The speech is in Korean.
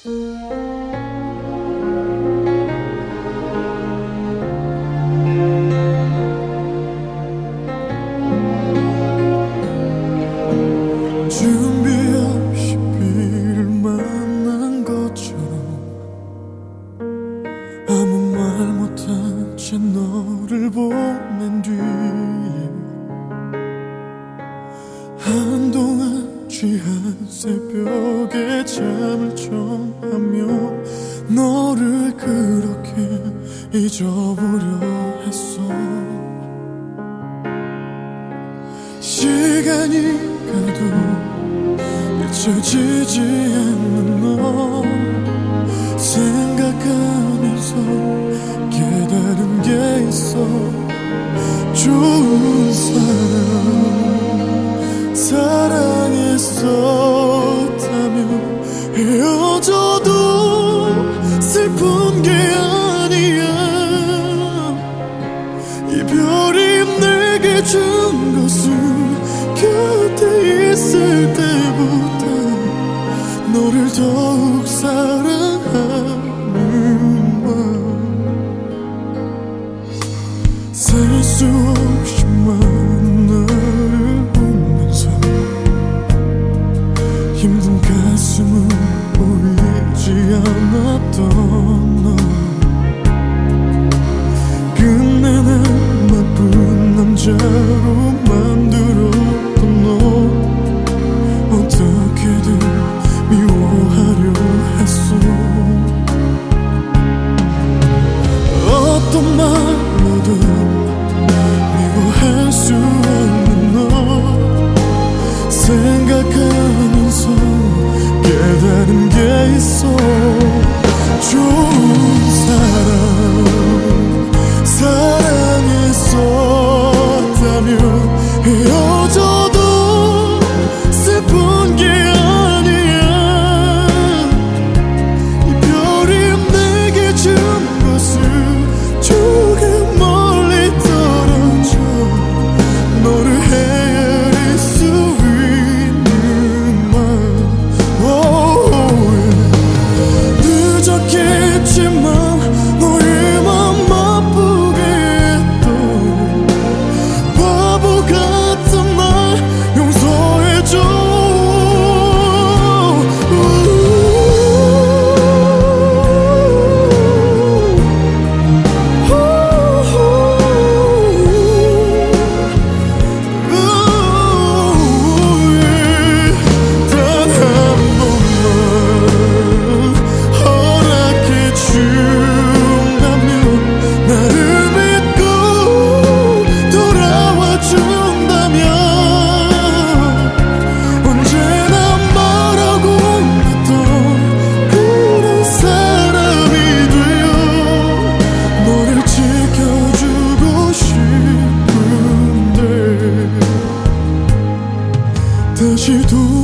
준비 없이 비를 만난 것처럼 아무 말 못한 채 너를 보낸 뒤 한동안 취한 새벽에 잠을 청하며 너를 그렇게 잊어보려 했어. 시간이 가도 잊혀지지 않는 너 생각하면서 깨달은 게 있어. 좋은 사랑 사랑했었다면 헤어져도 슬픈 게 아니야. 이별이 내게 준 것은 곁에 있을 때보다 너를 더욱 사랑하는 마음. 살 수 없이 많은 나를 보면서 힘든 가슴은 보이지 않았던 너 끝내 날 나쁜 남자로 만들었던 너 어떻게든 미워하려 했어. 어떤 말로도 미워할 수 없는 너 생각하면서 깨달은 게 있어. 좋은 사랑했었다면 헤어져도 슬픈 게 아니야. 이별이 내게 준 것은 조금 멀리 떨어져 너를 헤아릴 수 있는 늦었겠지만 너의 맘 아프게 했던 바보 같은 날 용서해줘. 다시